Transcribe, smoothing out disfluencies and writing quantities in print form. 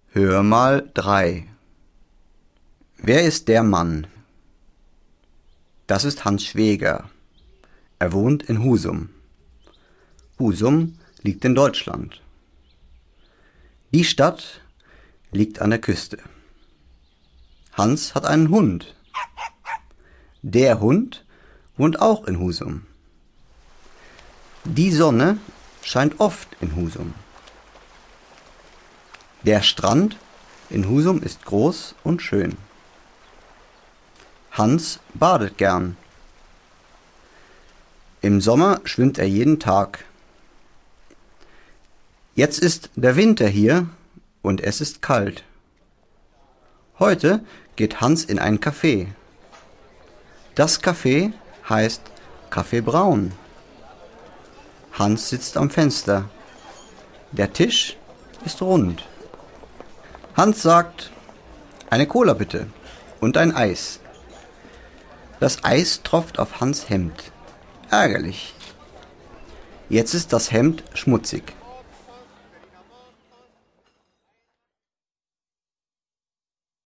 Hör mal 3. Wer ist der Mann? Das ist Hans Schweger. Er wohnt in Husum. Husum liegt in Deutschland. Die Stadt liegt an der Küste. Hans hat einen Hund. Der Hund wohnt auch in Husum. Die Sonne scheint oft in Husum. Der Strand in Husum ist groß und schön. Hans badet gern. Im Sommer schwimmt er jeden Tag. Jetzt ist der Winter hier und es ist kalt. Heute geht Hans in ein Café. Das Café heißt Café Braun. Hans sitzt am Fenster. Der Tisch ist rund. Hans sagt, eine Cola bitte und ein Eis. Das Eis tropft auf Hans' Hemd. Ärgerlich. Jetzt ist das Hemd schmutzig.